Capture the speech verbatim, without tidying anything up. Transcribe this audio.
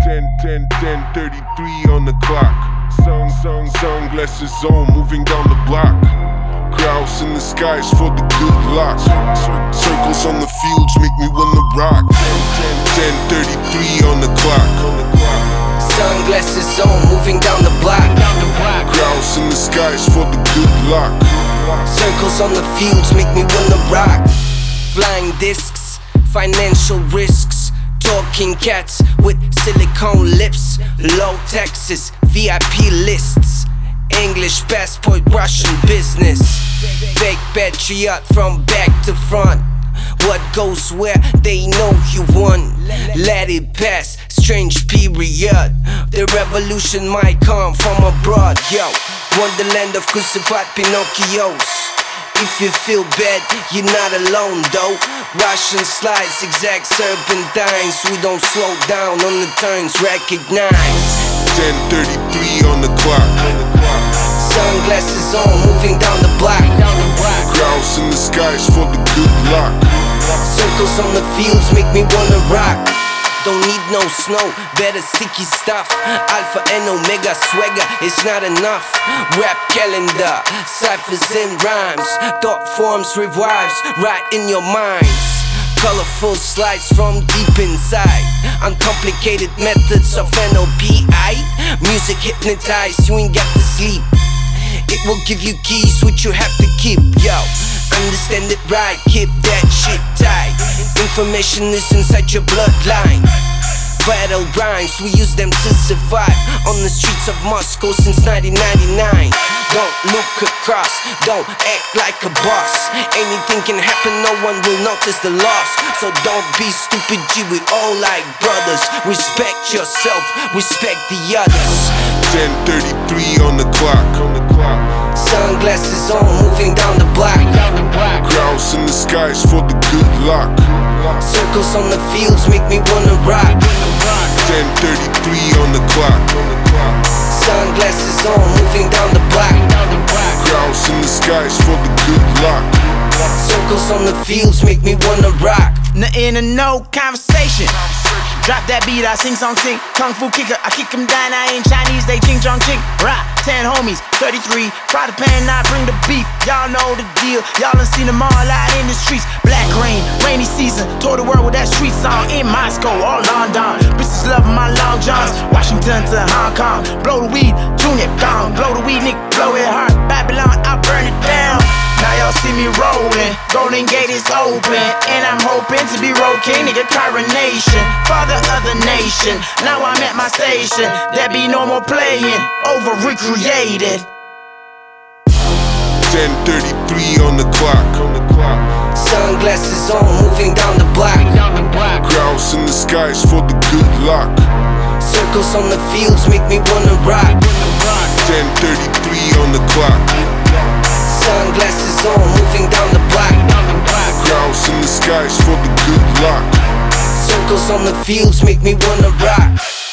ten, ten, ten thirty-three on the clock. Sun, sun, sunglasses on, moving down the block. Crowds in the skies for the good luck. Circles on the fields make me wanna rock. ten thirty-three on the clock. Sunglasses on, moving down the block. Crowds in the skies for the good luck. Circles on the fields make me wanna rock. Flying discs, financial risks. Talking cats with silicone lips. Low taxes, V I P lists. English passport, Russian business. Fake patriot from back to front. What goes where, they know you won. Let it pass, strange period. The revolution might come from abroad, yo. Wonderland of crucified Pinocchios. If you feel bad, you're not alone though. Russian slides, zigzag serpentines. We don't slow down on the turns, recognize. ten thirty-three on the clock. Sunglasses on, moving down the block. Crowds in the skies for the good luck. Circles on the fields make me wanna rock. Don't need no snow, better sticky stuff. Alpha and Omega swagger, it's not enough. Rap calendar, ciphers and rhymes. Thought forms revives right in your minds. Colorful slides from deep inside. Uncomplicated methods of N L P. I music hypnotized, you ain't got to sleep. It will give you keys which you have to keep, yo. Understand it right, keep that shit tight. Information is inside your bloodline. Battle rhymes, we use them to survive. On the streets of Moscow since nineteen ninety-nine. Don't look across, don't act like a boss. Anything can happen, no one will notice the loss. So don't be stupid, G, we all like brothers. Respect yourself, respect the others. ten thirty-three on the clock. Sunglasses on, moving down the block. Crowds in the skies for the good luck. Circles on the fields make me wanna rock. ten thirty-three on the clock. Sunglasses on, moving down the block. Crowds in the skies for the good luck. Circles on the fields make me wanna rock. Nothing to no conversation. Drop that beat, I sing song sing. Kung Fu kicker, I kick them down. I ain't Chinese, they ching chong ching. Rock, ten homies, thirty-three. Fry the pan, I bring the beef. Y'all know the deal. Y'all done seen them all out in the streets. Black rain, rainy season. Tour the world with that street song in Moscow or London. Bitches loving my long johns. Washington to Hong Kong. Blow the weed, tune it gone. Blow the weed, nigga, blow it hard. Babylon, I burn it down. Now y'all see me rolling, Golden Gate is open, and I'm hoping to be road king, nigga, coronation, father of the nation. Now I'm at my station, there be no more playing, over recreated. ten thirty-three on the clock. Sunglasses on, moving down the block. Crowds in the skies for the good luck. Circles on the fields make me wanna rock. ten thirty-three on the clock. Sunglasses on, moving down the block. Crowds in the skies for the good luck. Circles on the fields make me wanna rock.